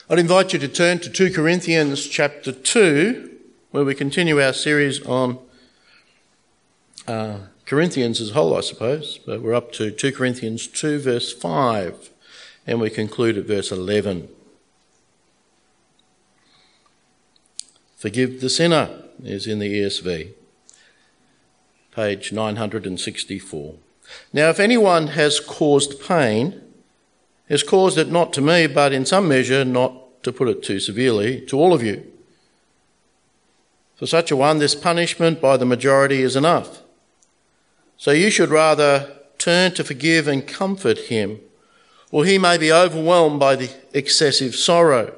I'd invite you to turn to 2 Corinthians chapter 2, where we continue our series on Corinthians as a whole, I suppose. But we're up to 2 Corinthians 2, verse 5, and we conclude at verse 11. Forgive the sinner is in the ESV, page 964. Now, if anyone has caused pain, has caused it not to me, but in some measure, not to put it too severely, to all of you. For such a one, this punishment by the majority is enough. So you should rather turn to forgive and comfort him, or he may be overwhelmed by the excessive sorrow.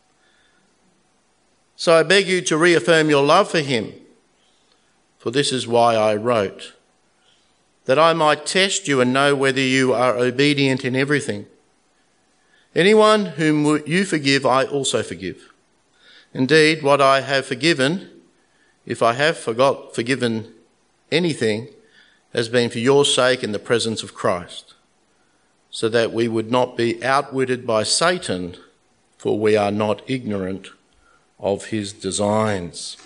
So I beg you to reaffirm your love for him, for this is why I wrote, that I might test you and know whether you are obedient in everything. Anyone whom you forgive, I also forgive. Indeed, what I have forgiven, if I have forgiven anything, has been for your sake in the presence of Christ, so that we would not be outwitted by Satan, for we are not ignorant of his designs.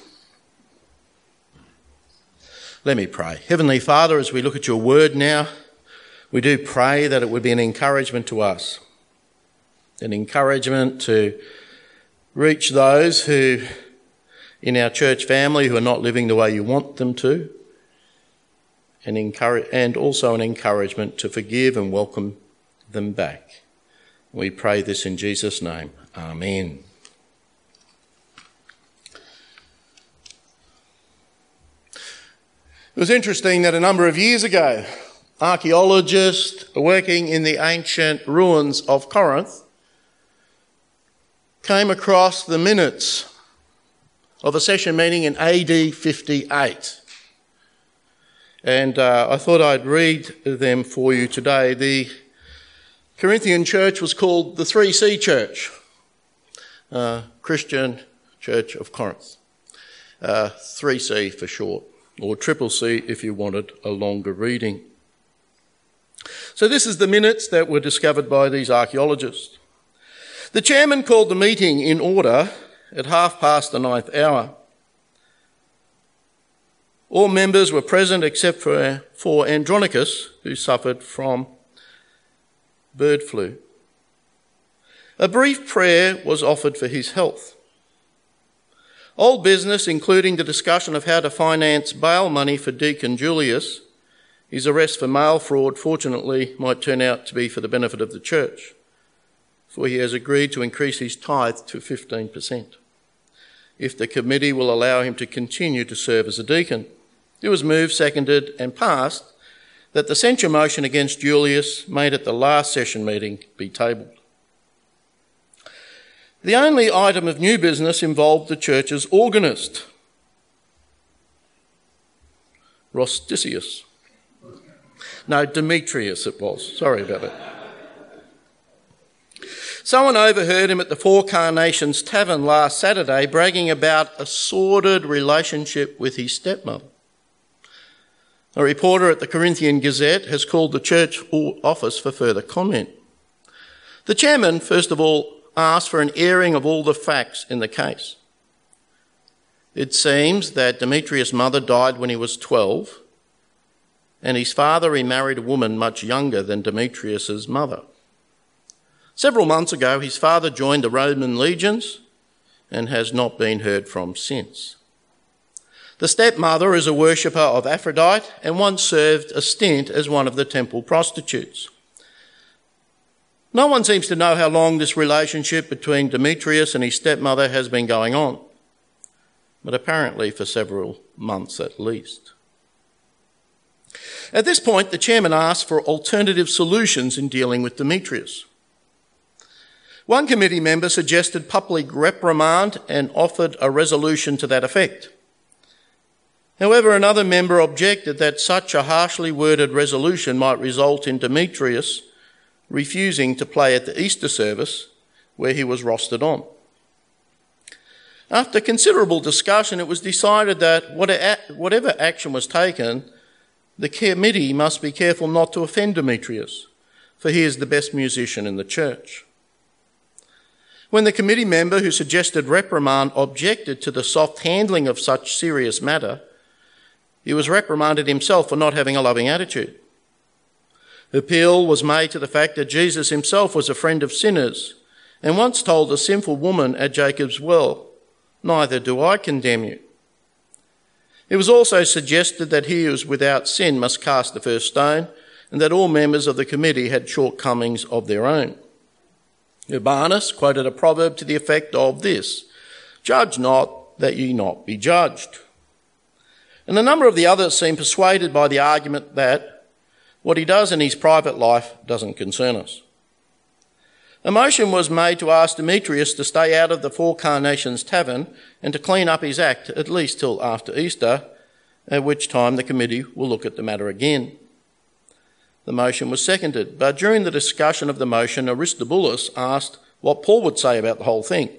Let me pray. Heavenly Father, as we look at your word now, we do pray that it would be an encouragement to us, an encouragement to reach those who in our church family who are not living the way you want them to, and also an encouragement to forgive and welcome them back. We pray this in Jesus' name. Amen. It was interesting that a number of years ago, archaeologists working in the ancient ruins of Corinth came across the minutes of a session meeting in AD 58. And I thought I'd read them for you today. The Corinthian church was called the 3C Church, Christian Church of Corinth. 3C for short, or Triple C if you wanted a longer reading. So this is the minutes that were discovered by these archaeologists. The chairman called the meeting in order at 9:30. All members were present except for Andronicus, who suffered from bird flu. A brief prayer was offered for his health. Old business, including the discussion of how to finance bail money for Deacon Julius, his arrest for mail fraud, fortunately might turn out to be for the benefit of the church, for he has agreed to increase his tithe to 15%, if the committee will allow him to continue to serve as a deacon. It was moved, seconded and passed that the censure motion against Julius made at the last session meeting be tabled. The only item of new business involved the church's organist, Rosticius. No, Demetrius it was. Sorry about it. Someone overheard him at the Four Carnations Tavern last Saturday bragging about a sordid relationship with his stepmother. A reporter at the Corinthian Gazette has called the church office for further comment. The chairman, first of all, asked for an airing of all the facts in the case. It seems that Demetrius' mother died when he was 12, and his father remarried a woman much younger than Demetrius' mother. Several months ago, his father joined the Roman legions and has not been heard from since. The stepmother is a worshipper of Aphrodite and once served a stint as one of the temple prostitutes. No one seems to know how long this relationship between Demetrius and his stepmother has been going on, but apparently for several months at least. At this point, the chairman asked for alternative solutions in dealing with Demetrius. One committee member suggested public reprimand and offered a resolution to that effect. However, another member objected that such a harshly worded resolution might result in Demetrius refusing to play at the Easter service where he was rostered on. After considerable discussion, it was decided that whatever action was taken, the committee must be careful not to offend Demetrius, for he is the best musician in the church. When the committee member who suggested reprimand objected to the soft handling of such serious matter, he was reprimanded himself for not having a loving attitude. Appeal was made to the fact that Jesus himself was a friend of sinners and once told a sinful woman at Jacob's well, "Neither do I condemn you." It was also suggested that he who is without sin must cast the first stone and that all members of the committee had shortcomings of their own. Urbanus quoted a proverb to the effect of this, "Judge not, that ye not be judged." And a number of the others seemed persuaded by the argument that what he does in his private life doesn't concern us. A motion was made to ask Demetrius to stay out of the Four Carnations Tavern and to clean up his act at least till after Easter, at which time the committee will look at the matter again. The motion was seconded, but during the discussion of the motion, Aristobulus asked what Paul would say about the whole thing.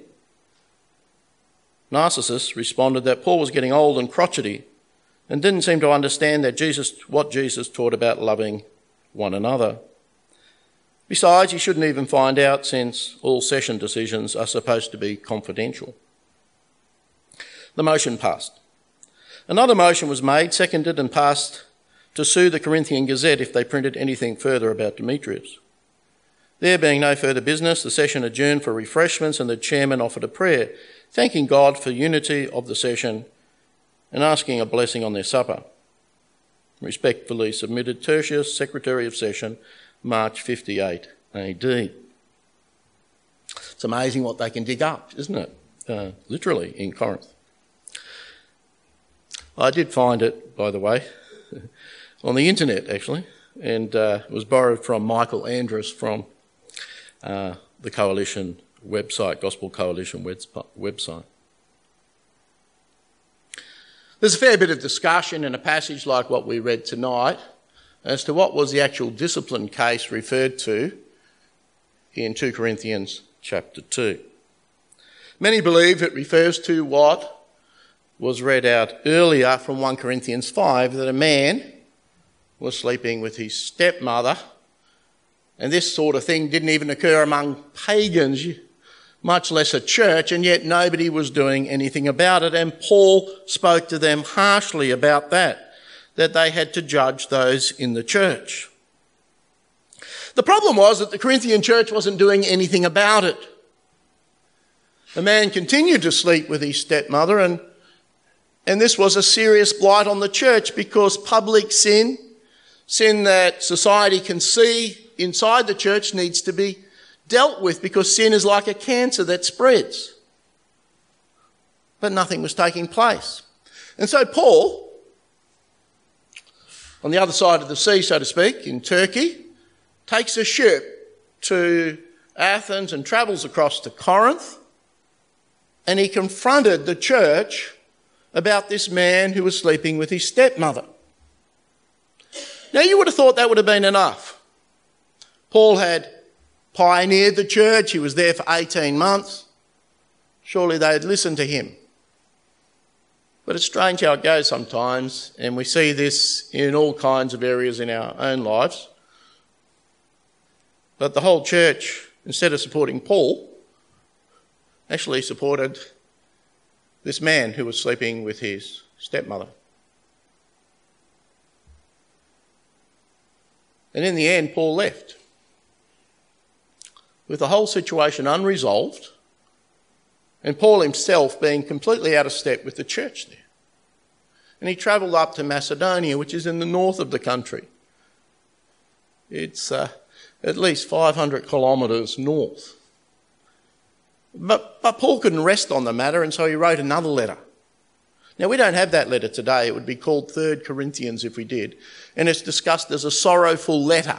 Narcissus responded that Paul was getting old and crotchety and didn't seem to understand what Jesus taught about loving one another. Besides, he shouldn't even find out since all session decisions are supposed to be confidential. The motion passed. Another motion was made, seconded and passed to sue the Corinthian Gazette if they printed anything further about Demetrius. There being no further business, the session adjourned for refreshments and the chairman offered a prayer, thanking God for unity of the session and asking a blessing on their supper. Respectfully submitted, Tertius, Secretary of Session, March 58 AD. It's amazing what they can dig up, isn't it? Literally in Corinth. I did find it, by the way, on the internet actually, and it was borrowed from Michael Andrus from the Coalition website, Gospel Coalition website. There's a fair bit of discussion in a passage like what we read tonight as to what was the actual discipline case referred to in 2 Corinthians chapter 2. Many believe it refers to what was read out earlier from 1 Corinthians 5, that a man was sleeping with his stepmother, and this sort of thing didn't even occur among pagans, much less a church, and yet nobody was doing anything about it. And Paul spoke to them harshly about that they had to judge those in the church. The problem was that the Corinthian church wasn't doing anything about it. The man continued to sleep with his stepmother, and this was a serious blight on the church because public sin that society can see inside the church, needs to be dealt with because sin is like a cancer that spreads. But nothing was taking place. And so Paul, on the other side of the sea, so to speak, in Turkey, takes a ship to Athens and travels across to Corinth, and he confronted the church about this man who was sleeping with his stepmother. Now, you would have thought that would have been enough. Paul had pioneered the church. He was there for 18 months. Surely they'd listen to him. But it's strange how it goes sometimes, and we see this in all kinds of areas in our own lives. But the whole church, instead of supporting Paul, actually supported this man who was sleeping with his stepmother. And in the end, Paul left, with the whole situation unresolved, and Paul himself being completely out of step with the church there. And he travelled up to Macedonia, which is in the north of the country. It's at least 500 kilometres north. But Paul couldn't rest on the matter, and so he wrote another letter. Now, we don't have that letter today. It would be called 3 Corinthians if we did. And it's discussed as a sorrowful letter.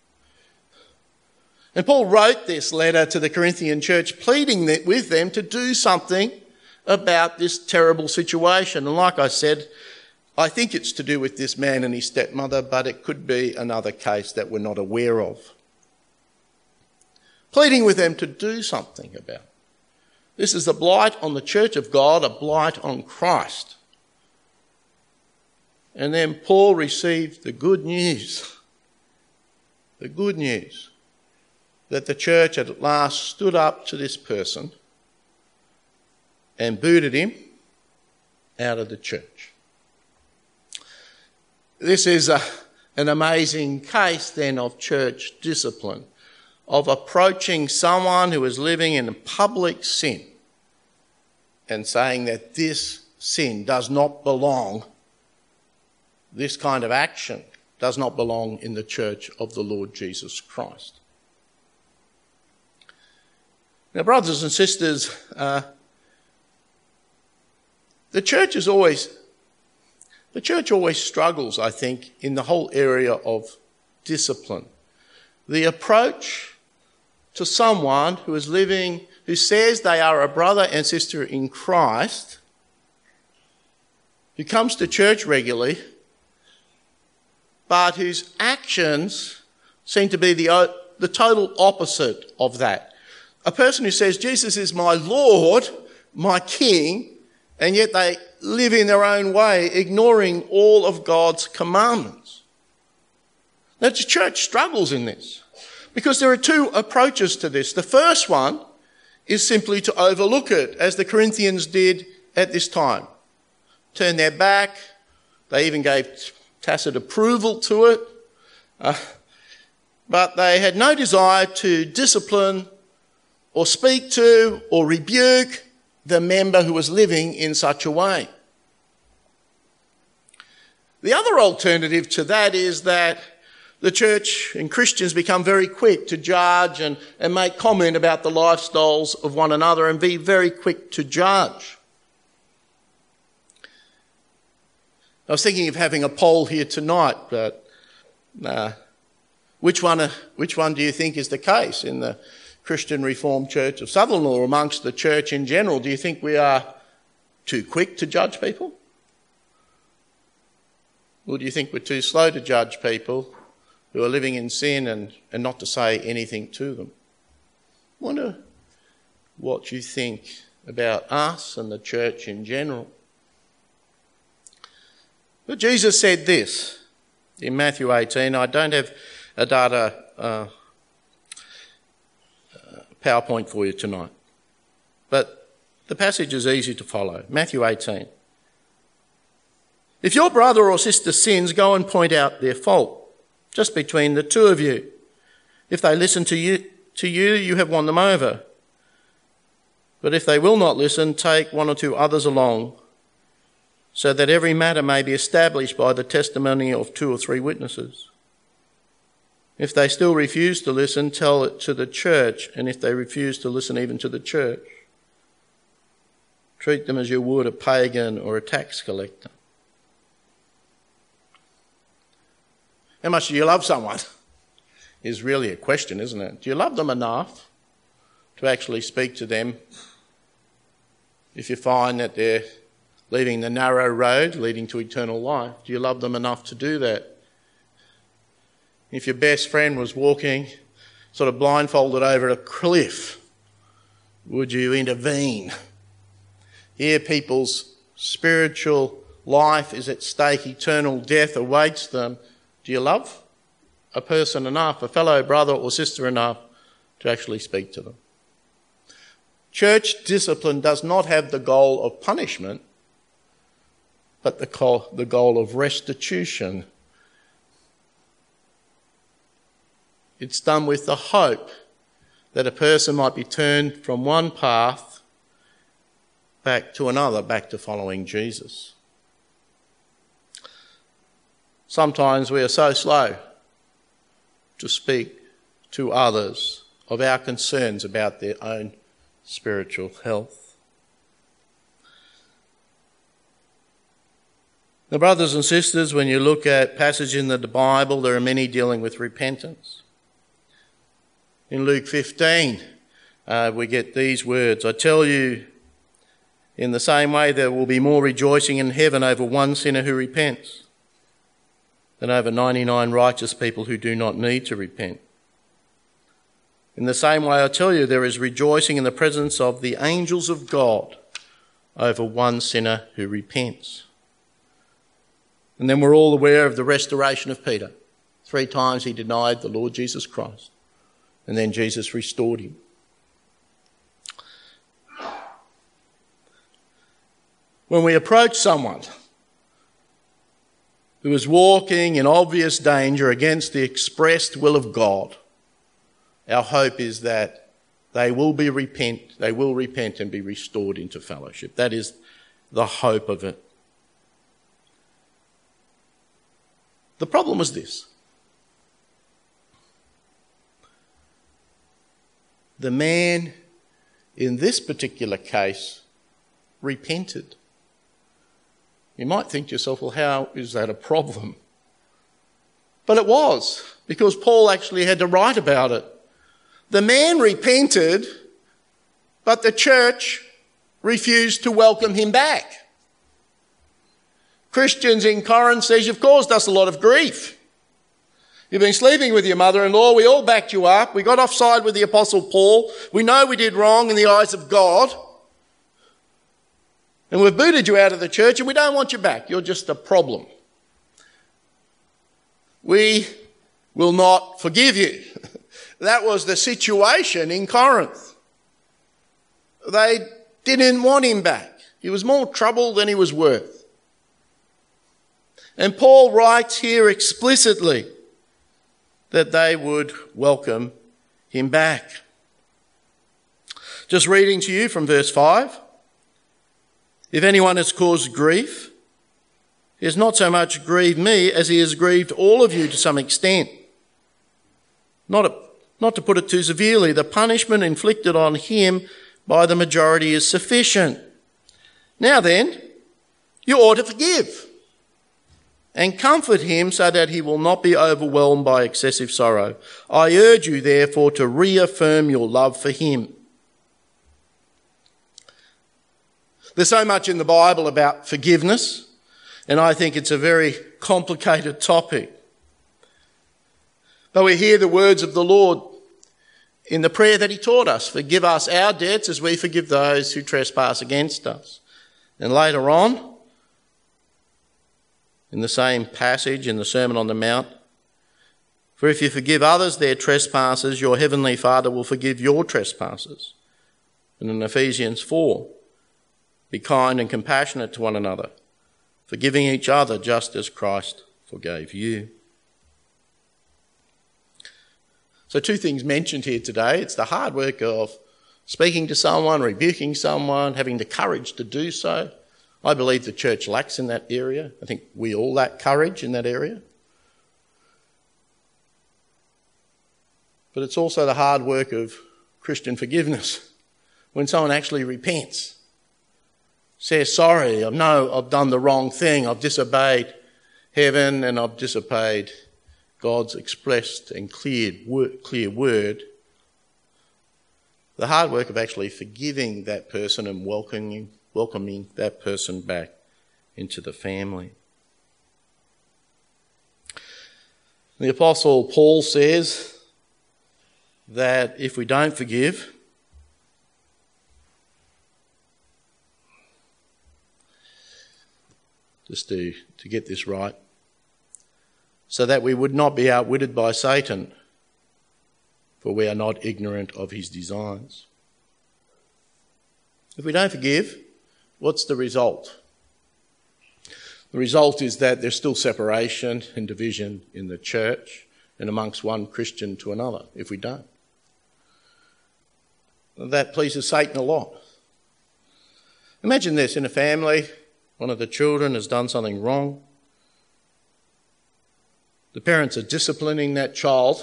And Paul wrote this letter to the Corinthian church, pleading with them to do something about this terrible situation. And like I said, I think it's to do with this man and his stepmother, but it could be another case that we're not aware of. Pleading with them to do something about it. This is a blight on the church of God, a blight on Christ. And then Paul received the good news. The good news that the church had at last stood up to this person and booted him out of the church. This is an amazing case then of church discipline, of approaching someone who is living in public sin and saying that this sin does not belong, this kind of action does not belong in the church of the Lord Jesus Christ. Now, brothers and sisters, the church always struggles, I think, in the whole area of discipline. The approach to someone who is living, who says they are a brother and sister in Christ, who comes to church regularly, but whose actions seem to be the total opposite of that. A person who says, Jesus is my Lord, my King, and yet they live in their own way, ignoring all of God's commandments. Now, the church struggles in this because there are two approaches to this. The first one is simply to overlook it, as the Corinthians did at this time. Turn their back. They even gave tacit approval to it. But they had no desire to discipline or speak to or rebuke the member who was living in such a way. The other alternative to that is that the church and Christians become very quick to judge and make comment about the lifestyles of one another and be very quick to judge. I was thinking of having a poll here tonight, but which one do you think is the case in the Christian Reformed Church of Sutherland or amongst the church in general? Do you think we are too quick to judge people? Or do you think we're too slow to judge people who are living in sin and not to say anything to them? I wonder what you think about us and the church in general. But Jesus said this in Matthew 18. I don't have a data PowerPoint for you tonight, but the passage is easy to follow. Matthew 18. If your brother or sister sins, go and point out their fault, just between the two of you. If they listen to you, you have won them over. But if they will not listen, take one or two others along, so that every matter may be established by the testimony of 2 or 3 witnesses. If they still refuse to listen, tell it to the church, and if they refuse to listen even to the church, treat them as you would a pagan or a tax collector. How much do you love someone? Is really a question, isn't it? Do you love them enough to actually speak to them if you find that they're leaving the narrow road leading to eternal life? Do you love them enough to do that? If your best friend was walking sort of blindfolded over a cliff, would you intervene? Here people's spiritual life is at stake, eternal death awaits them. Do you love a person enough, a fellow brother or sister enough, to actually speak to them? Church discipline does not have the goal of punishment, but the goal of restitution. It's done with the hope that a person might be turned from one path back to another, back to following Jesus. Sometimes we are so slow to speak to others of our concerns about their own spiritual health. Now, brothers and sisters, when you look at passages in the Bible, there are many dealing with repentance. In Luke 15, we get these words, I tell you, in the same way there will be more rejoicing in heaven over one sinner who repents than over 99 righteous people who do not need to repent. In the same way, I tell you, there is rejoicing in the presence of the angels of God over one sinner who repents. And then we're all aware of the restoration of Peter. 3 times he denied the Lord Jesus Christ. And then Jesus restored him. When we approach someone who is walking in obvious danger against the expressed will of God, our hope is that they will repent and be restored into fellowship. That is the hope of it. The problem was this. The man in this particular case repented. You might think to yourself, well, how is that a problem? But it was, because Paul actually had to write about it. The man repented, but the church refused to welcome him back. Christians in Corinth says, you've caused us a lot of grief. You've been sleeping with your mother-in-law. We all backed you up. We got offside with the Apostle Paul. We know we did wrong in the eyes of God. And we've booted you out of the church and we don't want you back. You're just a problem. We will not forgive you. That was the situation in Corinth. They didn't want him back. He was more trouble than he was worth. And Paul writes here explicitly that they would welcome him back. Just reading to you from verse 5. If anyone has caused grief, he has not so much grieved me as he has grieved all of you to some extent. Not to put it too severely, the punishment inflicted on him by the majority is sufficient. Now then, you ought to forgive and comfort him so that he will not be overwhelmed by excessive sorrow. I urge you, therefore, to reaffirm your love for him. There's so much in the Bible about forgiveness, and I think it's a very complicated topic. But we hear the words of the Lord in the prayer that he taught us. Forgive us our debts as we forgive those who trespass against us. And later on, in the same passage in the Sermon on the Mount, for if you forgive others their trespasses, your heavenly Father will forgive your trespasses. And in Ephesians 4, be kind and compassionate to one another, forgiving each other just as Christ forgave you. So 2 things mentioned here today. It's the hard work of speaking to someone, rebuking someone, having the courage to do so. I believe the church lacks in that area. I think we all lack courage in that area. But it's also the hard work of Christian forgiveness. When someone actually repents, says, sorry, I know I've done the wrong thing. I've disobeyed heaven and I've disobeyed God's expressed and clear word. The hard work of actually forgiving that person and welcoming that person back into the family. The Apostle Paul says that if we don't forgive, just to get this right, so that we would not be outwitted by Satan, for we are not ignorant of his designs. If we don't forgive, what's the result? The result is that there's still separation and division in the church and amongst one Christian to another, if we don't. That pleases Satan a lot. Imagine this, in a family, one of the children has done something wrong. The parents are disciplining that child.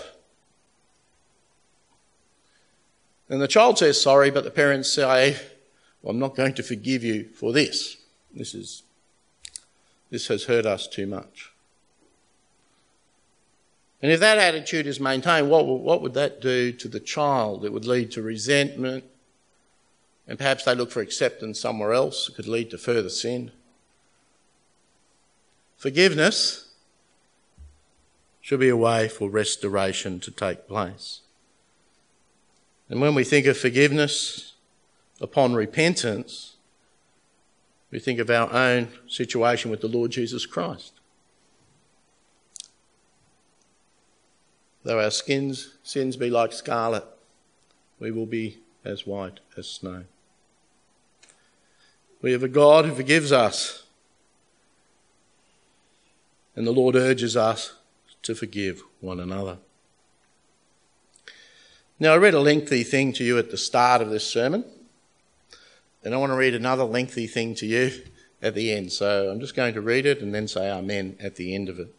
And the child says sorry, but the parents say, well, I'm not going to forgive you for this. This has hurt us too much. And if that attitude is maintained, what would that do to the child? It would lead to resentment, and perhaps they look for acceptance somewhere else. It could lead to further sin. Forgiveness should be a way for restoration to take place. And when we think of forgiveness upon repentance, we think of our own situation with the Lord Jesus Christ. Though our sins be like scarlet, we will be as white as snow. We have a God who forgives us, and the Lord urges us to forgive one another. Now, I read a lengthy thing to you at the start of this sermon, and I want to read another lengthy thing to you at the end. So I'm just going to read it and then say amen at the end of it.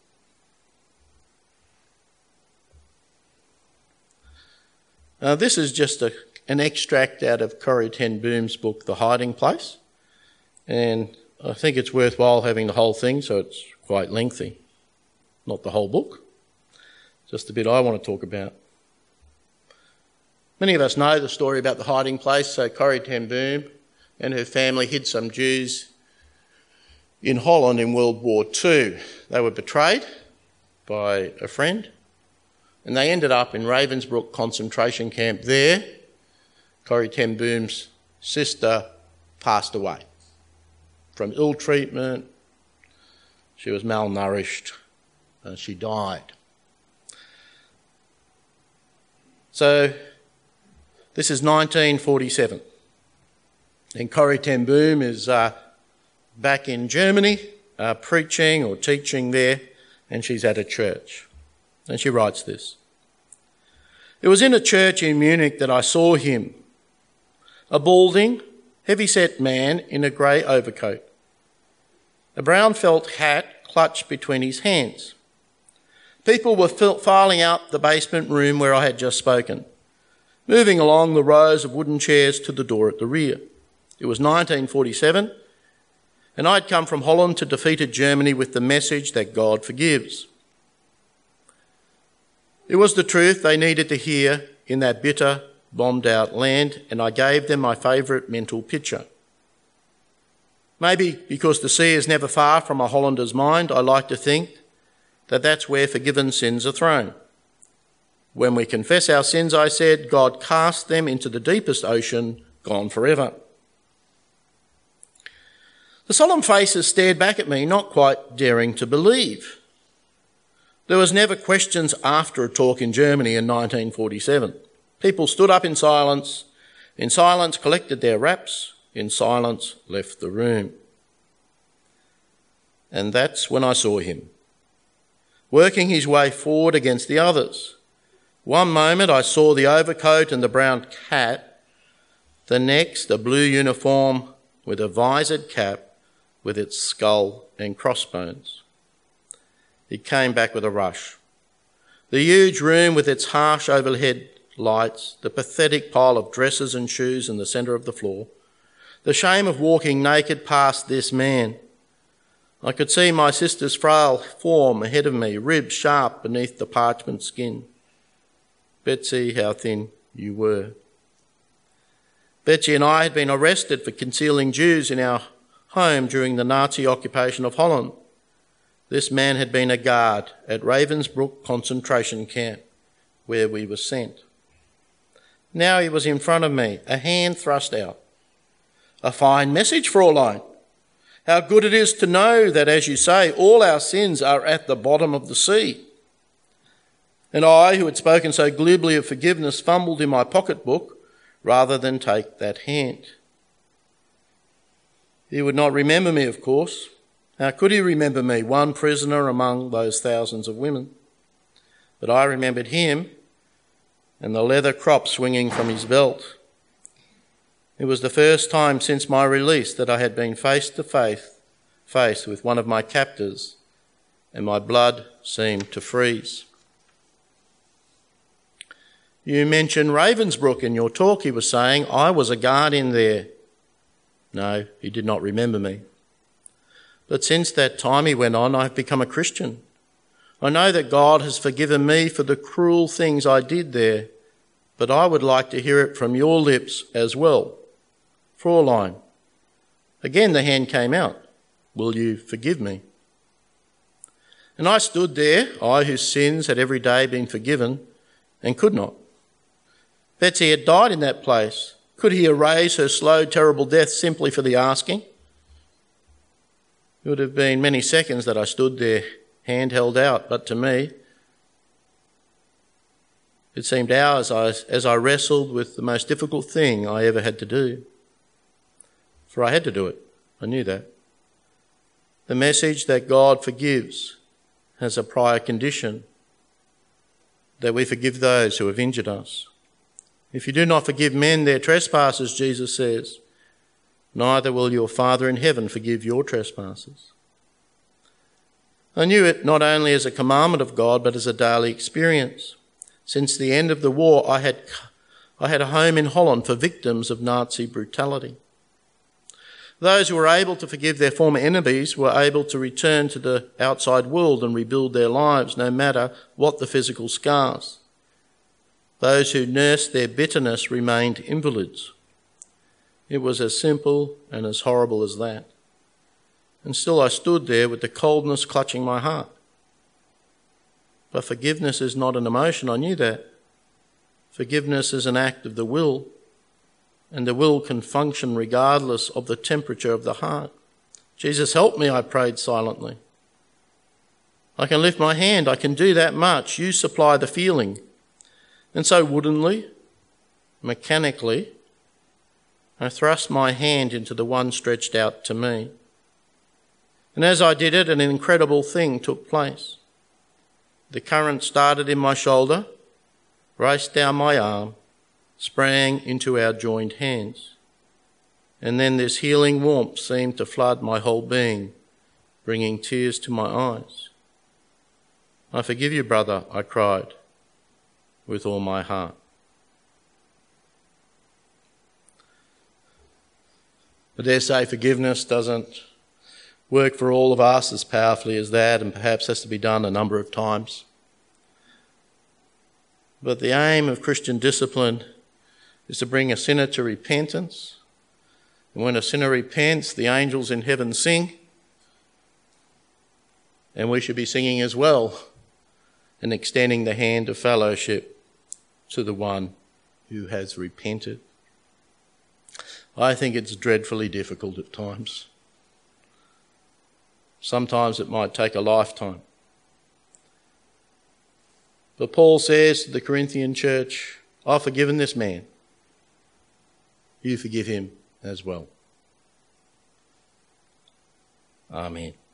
This is just an extract out of Corrie ten Boom's book, The Hiding Place, and I think it's worthwhile having the whole thing, so it's quite lengthy. Not the whole book, just the bit I want to talk about. Many of us know the story about the hiding place. So Corrie ten Boom and her family hid some Jews in Holland in World War II. They were betrayed by a friend, and they ended up in Ravensbrück concentration camp there. Corrie ten Boom's sister passed away from ill treatment. She was malnourished and she died. So this is 1947, and Corrie ten Boom is back in Germany preaching or teaching there, and she's at a church. And she writes this: "It was in a church in Munich that I saw him, a balding, heavy-set man in a grey overcoat, a brown felt hat clutched between his hands. People were filing out the basement room where I had just spoken, moving along the rows of wooden chairs to the door at the rear. It was 1947, and I'd come from Holland to defeated Germany with the message that God forgives. It was the truth they needed to hear in that bitter, bombed-out land, and I gave them my favourite mental picture. Maybe because the sea is never far from a Hollander's mind, I like to think that that's where forgiven sins are thrown. When we confess our sins, I said, God casts them into the deepest ocean, gone forever." The solemn faces stared back at me, not quite daring to believe. There was never questions after a talk in Germany in 1947. People stood up in silence collected their wraps, in silence left the room. And that's when I saw him, working his way forward against the others. One moment I saw the overcoat and the brown hat, the next a blue uniform with a visored cap with its skull and crossbones. It came back with a rush. The huge room with its harsh overhead lights, the pathetic pile of dresses and shoes in the centre of the floor, the shame of walking naked past this man. I could see my sister's frail form ahead of me, ribs sharp beneath the parchment skin. Betsy, how thin you were. Betsy and I had been arrested for concealing Jews in our home during the Nazi occupation of Holland. This man had been a guard at Ravensbrück concentration camp, where we were sent. Now he was in front of me, a hand thrust out. "A fine message, Fräulein. How good it is to know that, as you say, all our sins are at the bottom of the sea." And I, who had spoken so glibly of forgiveness, fumbled in my pocketbook rather than take that hand. He would not remember me, of course. How could he remember me, one prisoner among those thousands of women? But I remembered him and the leather crop swinging from his belt. It was the first time since my release that I had been face to face with one of my captors, and my blood seemed to freeze. "You mentioned Ravensbrück in your talk," he was saying. "I was a guard in there." No, he did not remember me. "But since that time," he went on, "I have become a Christian. I know that God has forgiven me for the cruel things I did there, but I would like to hear it from your lips as well. Fräulein." Again the hand came out. "Will you forgive me?" And I stood there, I whose sins had every day been forgiven, and could not. Betsy had died in that place. Could he erase her slow, terrible death simply for the asking? It would have been many seconds that I stood there, hand held out, but to me, It seemed hours as I wrestled with the most difficult thing I ever had to do. For I had to do it. I knew that. The message that God forgives has a prior condition, that we forgive those who have injured us. If you do not forgive men their trespasses, Jesus says, neither will your Father in heaven forgive your trespasses. I knew it not only as a commandment of God, but as a daily experience. Since the end of the war, I had a home in Holland for victims of Nazi brutality. Those who were able to forgive their former enemies were able to return to the outside world and rebuild their lives, no matter what the physical scars. Those who nursed their bitterness remained invalids. It was as simple and as horrible as that. And still I stood there with the coldness clutching my heart. But forgiveness is not an emotion, I knew that. Forgiveness is an act of the will, and the will can function regardless of the temperature of the heart. Jesus, help me, I prayed silently. I can lift my hand, I can do that much. You supply the feeling. And so woodenly, mechanically, I thrust my hand into the one stretched out to me. And as I did it, an incredible thing took place. The current started in my shoulder, raced down my arm, sprang into our joined hands. And then this healing warmth seemed to flood my whole being, bringing tears to my eyes. I forgive you, brother, I cried with all my heart. I dare say forgiveness doesn't work for all of us as powerfully as that, and perhaps has to be done a number of times. But the aim of Christian discipline is to bring a sinner to repentance. And when a sinner repents, the angels in heaven sing, and we should be singing as well, and extending the hand of fellowship to the one who has repented. I think it's dreadfully difficult at times. Sometimes it might take a lifetime. But Paul says to the Corinthian church, I've forgiven this man. You forgive him as well. Amen.